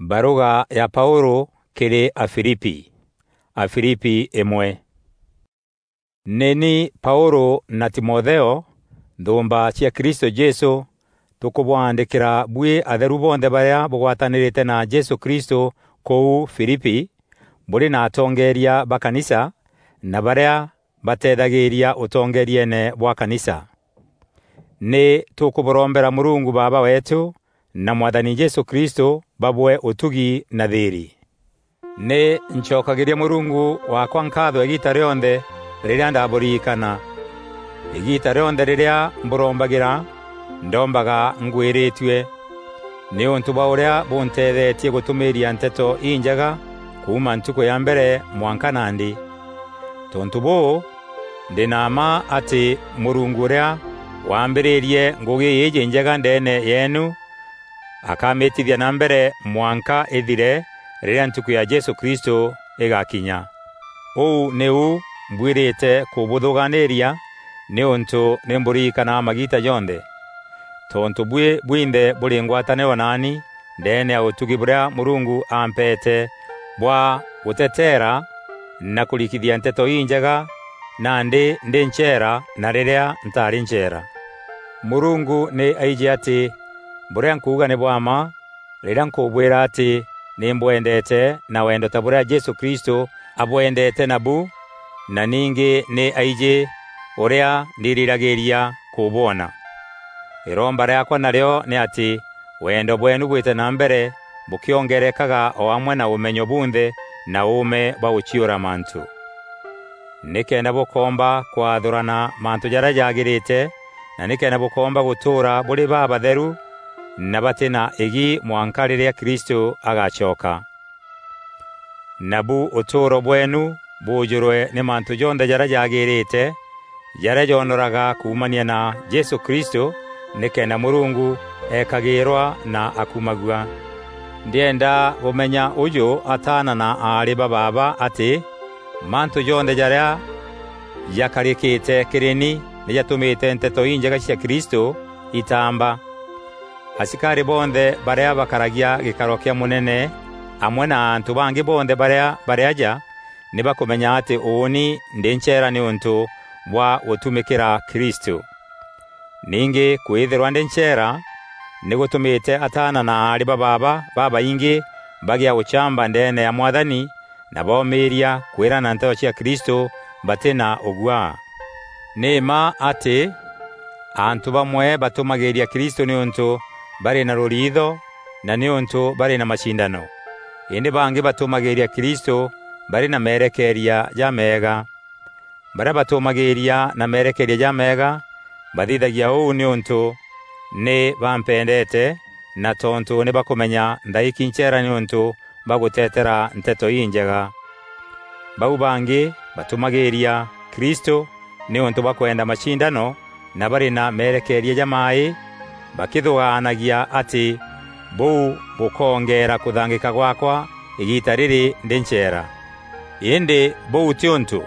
Baruga ya Paulo kiri Afilipi. Afilipi emwe. Neni Paulo na Timotheo ndumba cia Kristo Jesu tukubwandikira bwe atheru bonde baria bugwatanirite na Jesu Kristo kou Filipi buri na atongeria bakanisa na baria batethagiria utongeriene bwa kanisa. Ni tukuborombera Murungu Baba wetu na Mwathani Jesu Kristo babwe utugi na thiri. Ne nchokagiria Murungu wakwa nkatho egita rionde riria ndaburikana. Egita rionde riria mburombagira ndombaga ngwiritwe. Ni untu bauria buntethetie gutumiria nteto injaga kuma ntuko ya mbere mwankanandi. Tontubo ndinama ati Murungu ria wambiririe ngugi yeje njaga ndene yenu akametithia na mbere mwanka ethire riria ntuku ya Jesu Kristo egakinya. Ou neu mbwirite kubuthuganiria ni untu nimburikana magita jonde. Tontu bwinde buri ngwataniro nani ndene ya utugi buria Murungu ampete bwa gutetera na kulikithia nteto injaga nandi ndi nchera na riria ntari nchera. Murungu ni aije ati buria nkuga ni bwama riria nkubwira ati nimbwendete na wendo taburia Jesu Kristo abwendete nabu na ningi ni aije uria ndiriragiria kubona. Iromba riakwa naryo ni ati wendo bwenu bwite na mbere bukiongerekaga o amwe na umenyo bunthe na ume bauchiura mantu. Nikenda bukomba kwathurana mantu jara jagirite na nikenda bukomba gutura buri babatheru na batina egi mwankariria Kristo agachoka. Nabu uturo bwenu bujurwe ni mantu jonde jara jagirite jara jonoraga kumania na Jesu Kristo nikenda Murungu ekagirwa na akumagua. Ndienda umenya ujo atana na ari baba ati mantu jonde jara yakarikite kirini nijatumite nteto injaga cia Kristo itamba. Asikari bonde baria bakaragia gikaro kia munene amwe na antu bangi bonde bariaja nibakumenya ati uuni ndenchera ni untu bwa utumikira Kristo. Ningi kwithirwa ndenchera nigutumite atana na ari baba ingi bagia uchamba ndene ya Mwathani na bomiria kwira na nteto cia Kristo batina ugwa. Nema ati antu bamwe batumagiria Kristo ni untu bari na rurido na ni untu bari na mashindano. Indi bangi batumagiria Kristo bari na merekeria ja mega. Bara batumagiria na merekeria ja mega bathithagia uu ni untu ni bampendete na tontu ni bakumenya ndaiki nchera ni untu bagutetera nteto injaga. Bau bangi batumagiria Kristo ni untu bakwenda mashindano na bari na merekeria ja mai bakithuganagia ati buu bukongera kuthangika gwakwa igita riri ndenchera. Indi buu tiontu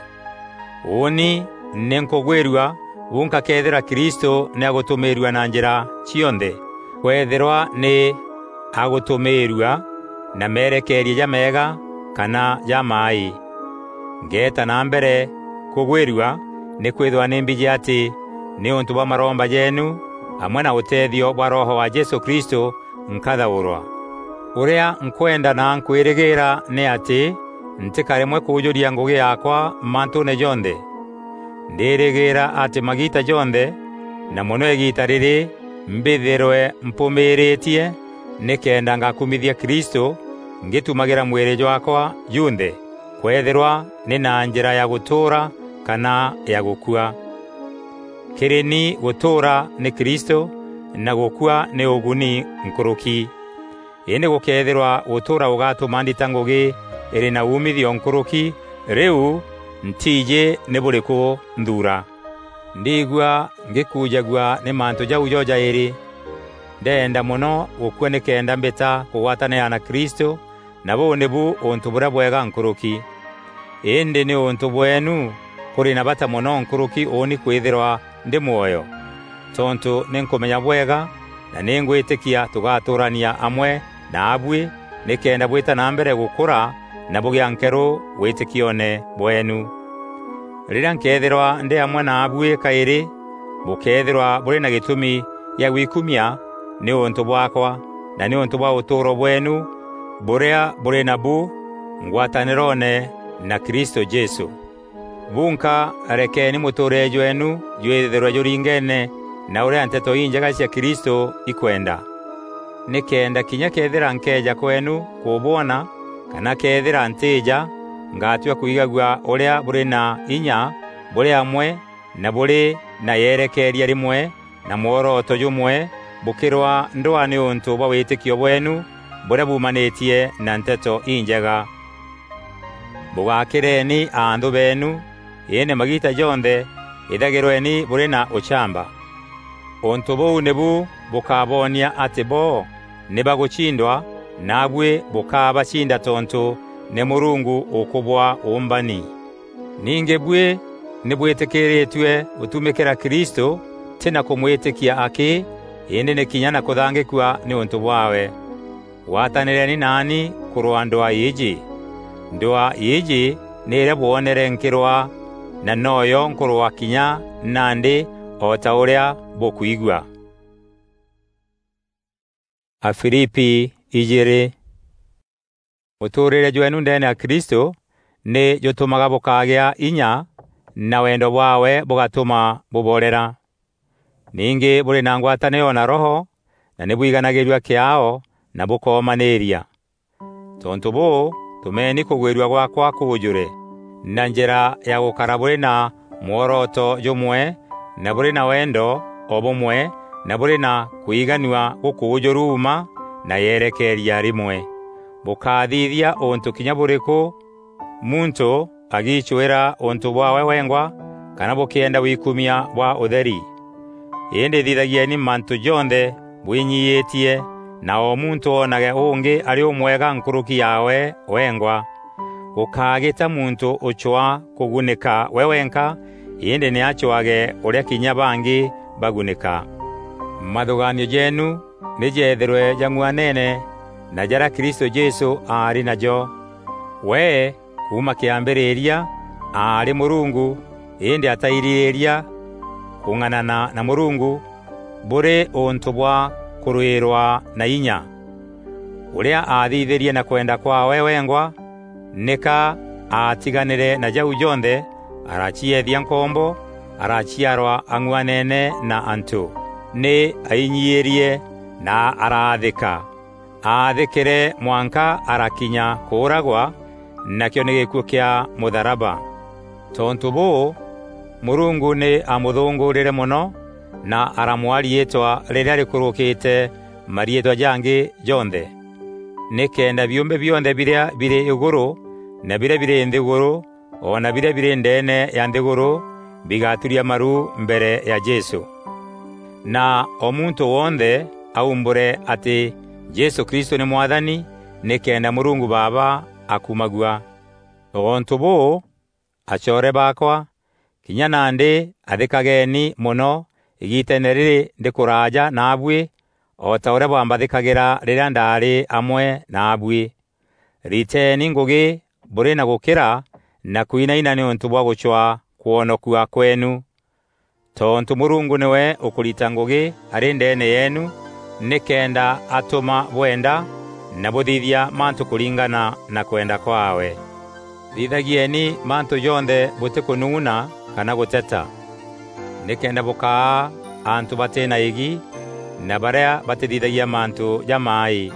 uni nenkogwerwa unka kethera Kristo ne agutumirwa na njira cionde kwethirwa ni agutumirwa na merekeria ja mega kana ja mai. Ngeta na mbere kugwerwa ni kwithwa nimbije ati ni untu ba maromba jenu amwe na utethio bwa Roho wa Jesu Kristo nkathaurwa. Uria nkwenda na nkwirigira ni ati ntikaremwe kujuria ngugi yakwa mantu ne jonde. Ndirigira ati magita jonde na muno egita riri mbithirwe mpumiritie nikenda ngakumithia Kristo ngitumagira mwiri wakwa junde kwethirwa ni na njira ya gutura kana ya gukua. Kirini gutura ni Kristo na gukua ni uguni nkuruki. Indi gukethirwa gutura ugatumandita ngugi iri na umithio nkuruki riu ntije ni buriku ndura. Ndigwa ngikujagwa ni mantu jau joja iri. Ndenda muno gukua nikenda mbeta kuwatana na Kristo na bone bu untu bura bwega nkuruki. Indi ni untu bwenu kuri na bata muno nkuruki oni kwithirwa ndi muoyo. Tontu ninkumenya bwega na ningwitikia tugaturania amwe na abwe nikenda bwita na mbere gukura na bugyankero witikione bwenu. Rira nkethirwa ndi amwe na abue kairi bukethirwa buri na gitumi ya gwikumia ni untu bwakwa na ni untu bwa uturo bwenu buria buri na bu ngwatanirone na Kristo Jesu. Bunka rekeni muture jwenu jwethirwa juringene na uria nteto injaga cia Kristo ikwenda. Nikenda kinya kethira nkeja kwenu kubona kana kethira ntija ngatwa kuigagwa uria buri na inya buri amwe na buri na yerekeria rimwe na mworoto jumwe bukirwa ndwa ni untu bwa witikio bwenu buri bumanetie na nteto injaga. Bugakireni andu benu yene magita jonde idagirweni buri na uchamba. Untu buu nebu bukabonia ati bo nibaguchindwa nabwe bukaba chinda tonto ne Murungu ukubwa umbani. Ninge bwe nibwetekeretwe utumikira Kristo tena kumwetikia ake yende ne kinyana kuthangikwa ni untu bwawe. Watanireni nani kurwa ndoa yiji. Ndoa yiji nire bwonere nkirwa na noyo nkurwa kinya nandi ota uria bukuigwa. Afilipi ijere. Uturire jwenu ndene ya Kristo ni jutumaga bukagea inya na wendo bwawe bugatuma buborera. Ningi buri na ngwatanio na Roho na nibwiganagirwa kiao na bukomaneria. Tontu bu tumeni kugwirwa gwakwa kujure na njira ya gukara buri na mworoto jumwe na buri na wendo obumwe na buri na kuiganwa gukujuruma na yerekeria rimwe. Bukathithia untu kinya buriku muntu agichwera untu bwawe wengwa kana bukienda wikumia bwa utheri. Yende thithagieni mantu jonde bwinyiyetie na o muntu onage ungi ari umwega nkuruki yawe wengwa. Ukagita muntu uchwa kugunika wewenka yende ni achwage uria kinya bangi bagunika. Madhuganio jenu nijetherwe jangwanene na jara Kristo Jesu ari najo. We kuma kiambiriria ari Murungu yende atairiria kunganana na Murungu bure untu bwa kuruirwa na inya. Uria athithirie na kwenda kwa wewengwa nika atiganire na jau jonde arachiethia nkombo arachiarwa angwanene na antu ni ainyierie na arathika athikire mwanka arakinya kuragwa nakyo ni gikuo kia mutharaba. Tontu bu Murungu ni amuthungurire muno na aramwarietwa riria rikurukite marietwa jangi jonde nikenda biumbe bionde biria bire iguru na biria bire nthiguru ona biria bire ndene ya nthiguru bigaturia maru mbere ya Jesu. Na omuntu wonde aumbure ati Jesu Kristo ni mwathani nikenda Murungu Baba akumagua. Ontu bu achore bakwa kinya nandi athikageni muno igiteneriri ndikuraja nabwe ota uria bwambathikagira riria ndari amwe nabwe. Riteni ngugi buri na gukira na kuinaina ni untu bwa guchwa kuonokua kwenu. Tontu Murungu niwe ukurita ngugi ari ndene yenu nikenda atuma bwenda na buthithia mantu kuringana na kwenda kwawe. Thithagieni mantu jonde butikununa kana guteta. Nikenda bukaa antu batena igi na baria batithithagia mantu jamai.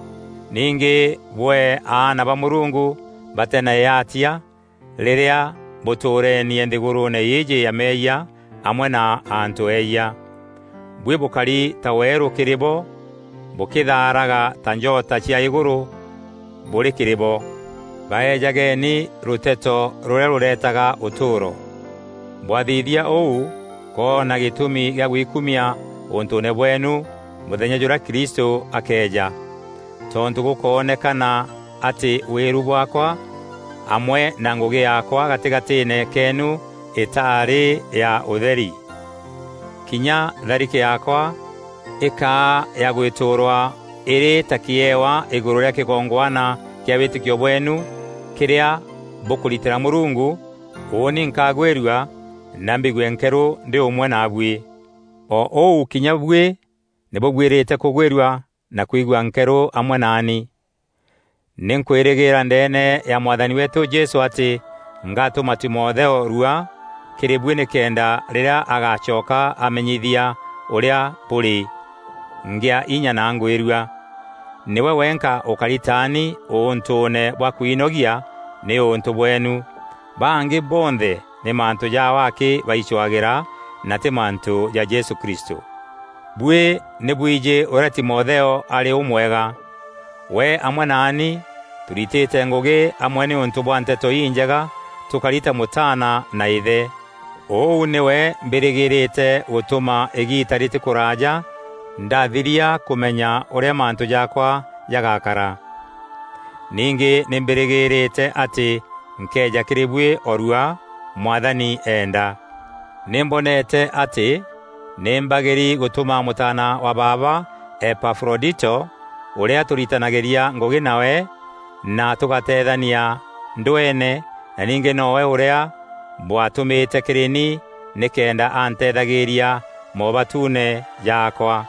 Ningi bwe ana ba Murungu batena yatia riria butureni nthigurune yiji ya meya amwe na antu eya. Bwe bukari taweru kiribo bukitharaga tanjota cia iguru buri kiribo. Baejageni ruteto ruria ruretaga uturo. Bwathithia ou kona gitumi gya gwikumia untune bwenu muthenya jura Kristo akeja. Tontu gukonekana ati wiru bwakwa amwe na ngugi yakwa gatigatine kenu itari ya utheri. Kinya tharike yakwa ika ya gwiturwa iri takiewa iguru rya kigongwana kya witikio bwenu kiria bukuritira Murungu oni nkagwerwa na mbigwe nkeru ndi umwe nabwi o kinyabwe nibogwirite kugwerwa na kuigwa nkeru amwe nani ninkweregera ndene ya mwathani wetu Jesu ati ngatuma Timotheo rua kiribwe nikenda rira agachoka amenyithia uria buri ngia inya na ngwerwa niwe wenka ukaritani untune bwa kuinogia ni untu bwenu bangi bonthe ni mantu ya wake baichwagira na te mantu ya Jesu Kristo bwe nebwije ora Timotheo ari umwega we amwe nani turitete ngoge amwe ni untu bwa nteto injaga tukarita mutana na ithe niwe mbirigirite gutuma egitarite kuraja ndathiria kumenya uria mantu yakwa yagakara ningi nimbirigirite ati nkeja kiribwe orua mwathani enda nimbonete ati nimbageri gutuma mutana wa baba Epafrodito uria turitanageria ngogi nawe na tugatethania ndwene na ninge nowe uria bwatumite kirini nikenda antethagiria mobatune yakwa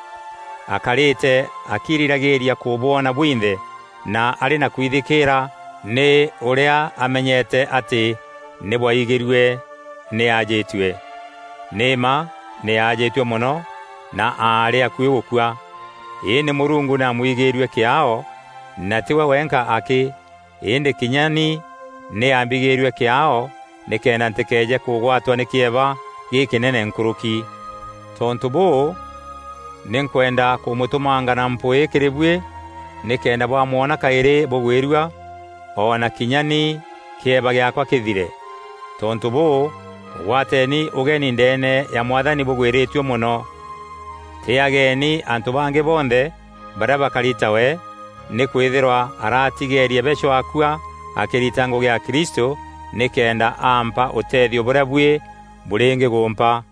akarite akiriragiria kubona bwinthe na ari na kwithikira ni uria amenyete ati ni bwaigirwe ni ajitwe nima ni ajitwe muno na ari akwigukwa ni Murungu na mwigirwe kiao na tiwe wenka aki inde kinyani ni ambigirwe kiao nikenda ntekeje kugwatwa nikieba gikinene nkuruki tontubo ninkwenda kumutumanga na mpoe kiribwe nikenda bwa muona kaire bogwerwa ona kinyani kieba gyakwa kithire tontubo wateni ugeni ndene ya mwathani bogweretwe muno tiageni antu bange bonde baraba kalitawe ni kwithirwa aratigerie besho akwa akiritango gya Kristo nikenda ampa utethio burabwe burenge gompa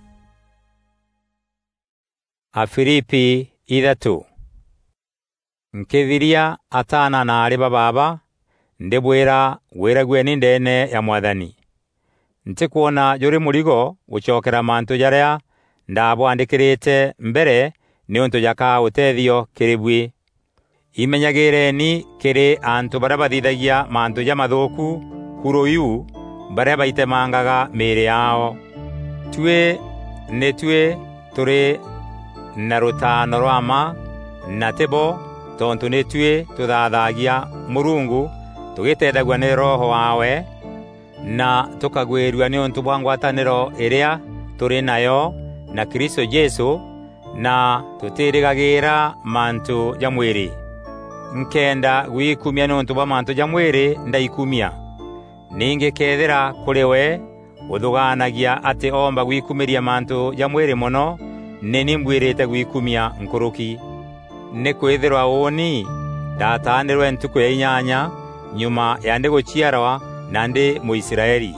Afilipi 3 nkithiria atana na ari baba ndebwera weragwe ni ndene ya mwathani ntikuona juri murigo guchokera mantu jaria ndabwandikirite mbere ni untu jaka utethio kiribwi imenyagireni kiri antu barabathithagia mantu ja mathuku kuroyu bare baitemangaga mere yao tue turi na rutano rwama na tebo tontu netue tuthathagia Murungu tugitethagwa ni roho wawe na tukagwerwa ni untu bwa ngwataniro iria turi nayo na Kristo Jesu na tutirigagira mantu ja mwiri nkenda gwikumia ni untu bwa mantu ja mwiri ndaikumia ninge kethira kuriwe uthuganagia ati omba gwikumiria mantu ja mwiri muno neni mbwirite gwikumia nkuruki ne kwethirwa woni datanirwe ntuku ya 8 nyuma yande guchiarwa nande mu Israeli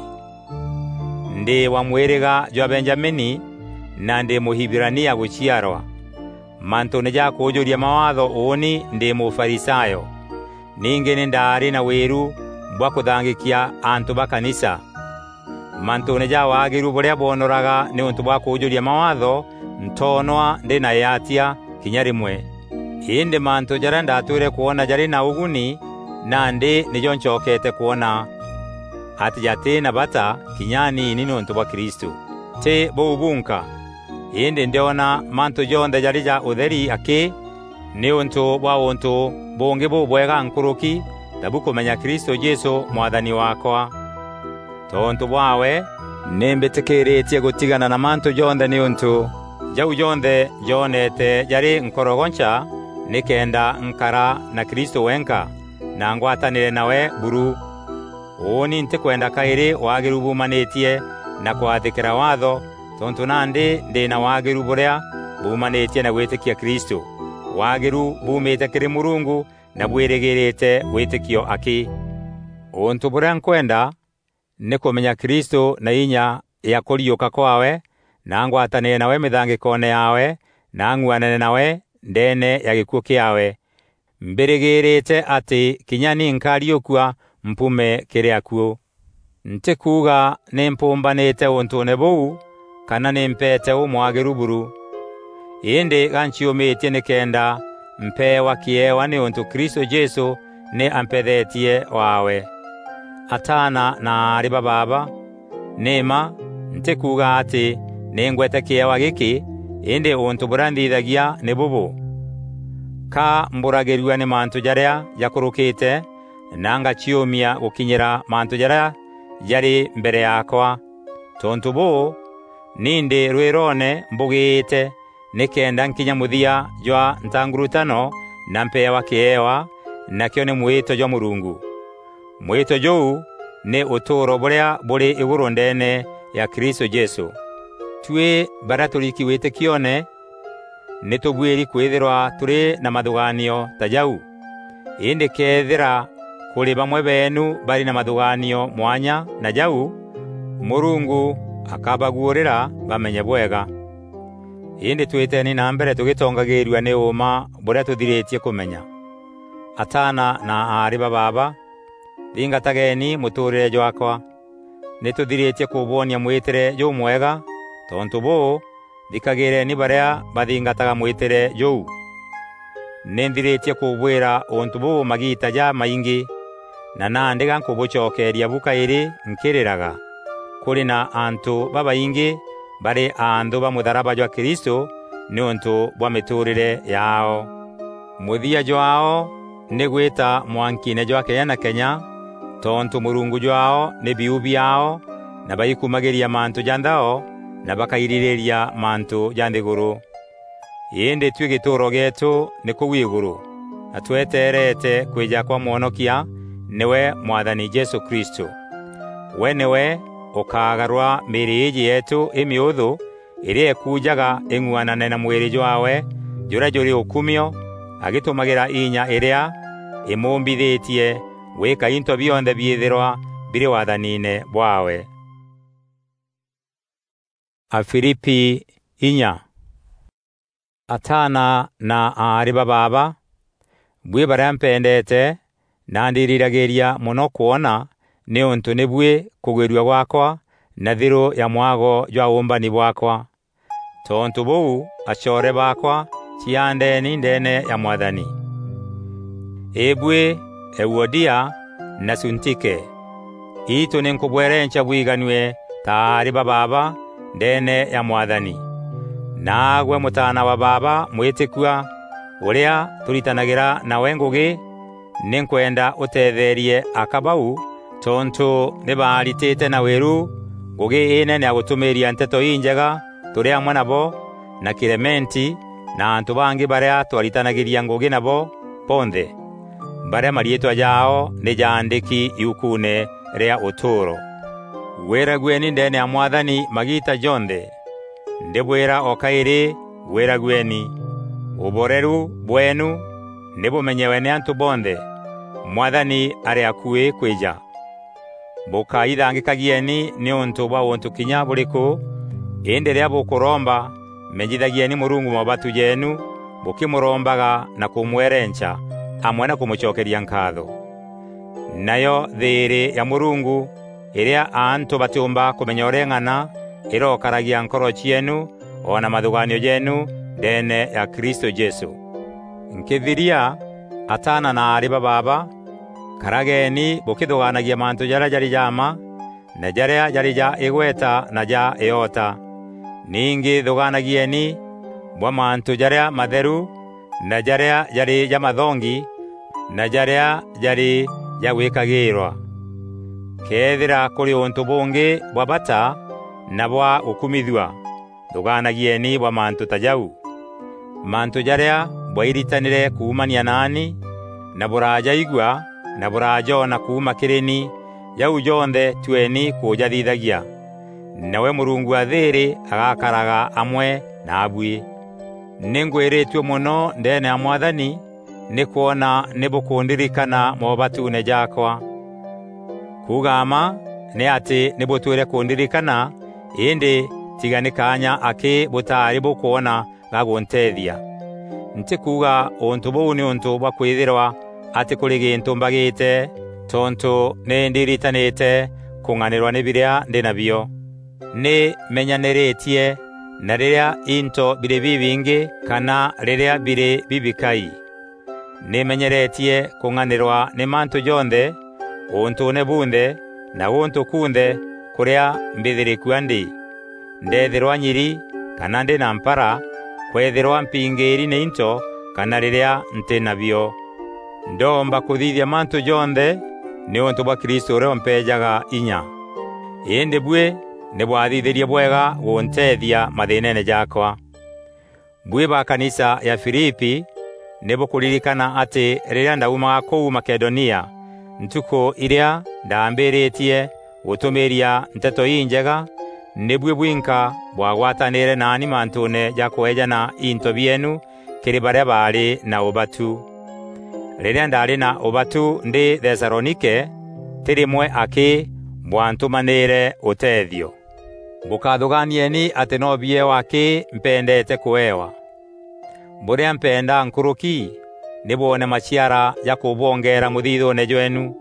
ndi wa mwiriga jwa Benjamini nande muhibirania guchiarwa mantu neja kujuria mawatho woni ndi mu Farisayo ninge ndari na weru bwa kuthangikia antu ba kanisa mantu neja wagiru buria bonoraga ni untu bwa kujuria mawatho ntonwa ndi na yatia kinyarimwe inde mantu jara ndature kuona jari na uguni nande nijo nchokete kuona ati jate na bata kinyani nini untu bwa Kristo te bobunka inde ndiona mantu jonde jari ja utheri ake ni untu bwa untu bonge bobwega nkuruki tabukumenya Kristo Jesu mwathani wakwa tontu bwawe nembetekeretie gutigana na mantu jonde ni untu jau jonde jonete jari nkorogoncha nikenda nkara na Kristo wenka na ngwatanire nawe buru oni ntikwenda kaire wagiru bumanetie na kwathikira watho tontu nande ndina wagiru buria bumanetie na gwitikia Kristo wagiru bumete kiri Murungu na bwiregerete witikio aki ontu buria nkwenda nikumenya Kristo na inya ya kuriuka kwawe na ngwatanire nawe mithangikone yawe na ngwanane nawe ndene ya gikuo kiawe mberegerete ati kinyani nkariokwa mpume kiriakuo. Ntikuga nempombanete ontone bou kana nempete umwageruburu. Inde ganchiometie nekenda mpewa kiewa ne onto Kristo Jesu ne ampethetie wawe. Atana na ariba baba nema ntikuga ati nengwete kiewa giki inde onto burandithagia ne bubu. Ka mburagerua ne mantu jaria yakurukite nanga chiomia gukinyira mantu jaria yari mbere yakwa. Tontu bo ninde rwerone mbugite nekenda nkinya muthia jwa ntangurutano na mpewa kiewa nakyo ne mwito jwa Murungu. Mwito jou ne utoro buria buri iguru ndene ya Kristo Jesu. Twe baraturiki wete kione netobweri kwethirwa turi na mathuganio tajau. Inde kethira kuri bamwe benu bari na mathuganio mwanya na jau, Murungu akabagurira bamenye bwega. Inde tweteni na mbere tugitongagirwa ne uma buria tuthiretie kumenya. Atana na ariba baba thingatageni muturire jwakwa nituthiretie kubonia mwitire jo mwega. Tontu bo thikagire ni baria bathingataga mwitire jou. Nendhiretie kubwira ontu bo magita ja maingi na nandiga nkubuchokeria bukairi nkiriraga kuri na antu babaingi bari andu ba mutharaba jwa Kristo ni ontu bwa miturire yao. Muthia jwao ni gwita mwankine jwa Kenya na Kenya. Tontu Murungu jwao ni biubi yao na baikumageria mantu jandao na bakairireria mantu jandiguru. Inde twe gituro getu ni kuwiguru na tweterete kwija kwa mwonokia niwe Mwathani Jesu Kristo. We niwe ukagarwa miriji yetu imiuthu irie kujaga eng'uanane na mwiri jwawe jura juri ukumio agitumagira inya iria imumbithetie weka into bionde biithirwa biri wathanine bwawe. Afilipi inya. Atana na ariba baba bwe barampendete nandirirageria muno kuona ne onto nebwe kugwerwa gwakwa na thiru ya mwago jwa umbani bwakwa. Tontu bou achore bakwa chiande ni ndene ya Mwathani. Ebwe Ewodia na Suntike ito nenkubwerencha bwiganwe ta ariba baba ndene ya Mwathani. Nagwe mutana wa baba mwitikwa uria turitanagira na wengugi nenkwenda utetherie akabau. Tontu nibaritete na weru ngugi ine ni agutumiria nteto injega turi amwe nabo na Kilementi na antu bangi baria twaritanagiria ngugi nabo ponthe baria marietwa jao ni jaandiki yukune ria uturo. Weragweni ndene ya Mwathani magita jonde ndebwera okairi weragweni uboreru bwenu nibumenyewe ni antu bonde. Mwathani ari akuwe kwija. Boka ithangikagieni ni ontu bwa ontu kinya buliku inde ria bukuromba menjithagieni Murungu mabatu jenu bukimurombaga na kumwerencha amwe na kumuchokeria nkatho. Nayo thiri ya Murungu iria antu batumba kumenya oreng'ana irokaragia nkoro chienu ona mathuganio jenu ndene ya Kristo Jesu. Nkithiria atana na ariba baba karageni bukithuganagia mantu jaria jari jama na jaria jari ja igweta na ja eota. Ningi thuganagieni bwa mantu jaria matheru na jaria jari ja mathongi na jaria jari ja gwikagirwa. Kethira kuri ontu bungi bwa bata na bwa ukumithwa thuganagieni bwa mantu tajau. Mantu jaria bwa iritanire kuumania nani na buraja igwa na burajo na kuuma kireni jau jonthe tweni kujathithagia. Nawe Murungu athiri agakaraga amwe na abui. Ningwiritwe muno ndene ya Mwathani ni kuona nibukundirikana mobatune jakwa. Kugama ni ati nibutwire kundirikana indi tiganikanya aki butari bukuona gaguntethia. ntikuga untu buu ni untu bwa kwithirwa ati kuri gintu mbagite tontu ne ndiritanite kung'anirwa ni biria ndi nabio. Ni menyaniretie na riria into bire bibingi kana riria bire bibikai. Ni menyeretie kung'anirwa ni mantu jonthe untu ne bunde na untu kunde kuria mbithiriku andi. Ndethirwa nyiri kana ndi na mpara kwethirwa mpingiri ni into kana riria nti nabio. Ndomba kuthithia mantu jonthe ni untu bwa Kristo uria mpejaga inya. Indi bwe ni bwathithirie bwega guntethia mathinene jakwa. Bwe ba kanisa ya Filipi ni bukuririkana ati riria ndaumaga kuu Makedonia ntuko iria ndambiritie gutumiria nteto injega ni bwe bwinka bwagwatanire nani mantune jakwejana into bienu kiri baria bari na ubatu. Riria ndari na ubatu ndi Thesalonike tirimwe aki bwantumanire utethio. Bukathuganieni ati no bie waki mpendete kuewa. Buria mpenda nkuruki nibone machiara ya kubongera muthithone jwenu.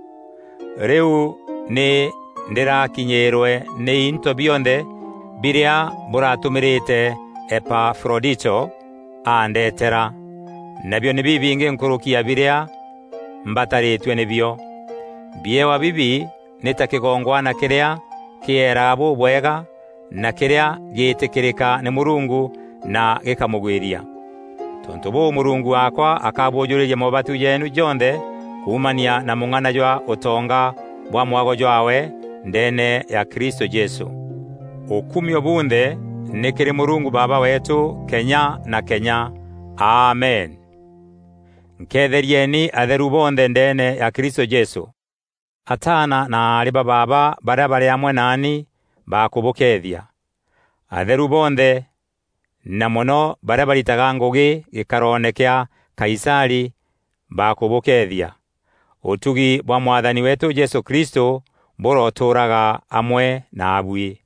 Riu ni ndirakinyirwe ni into bionde biria buratumirite Epafrodito andetera. Nabio ni bibingi nkurukia biria mbataritwe nibio. Biewa bibi nitakigongwana kiria kiera bubwega na kiria gitikirika ni Murungu na gikamugwiria. Tontu bo Murungu wakwa akabujuriye mobatu yenu jonde kumania na mung'ana jwa utonga bwa mwago jwawe ndene ya Kristo Jesu. Ukumio bunde nikiri Murungu Baba wetu Kenya na Kenya. Amen. Nketherieni atheru bonde ndene ya Kristo Jesu. Atana na aliba baba barabare amwe nani bakubukethia. Atheru bonde na mono barabaritaga ngugi gikarone kya Kaisari bakubukethia. Utugi bwa mwathani wetu Jesu Kristo buroturaga amwe na abui.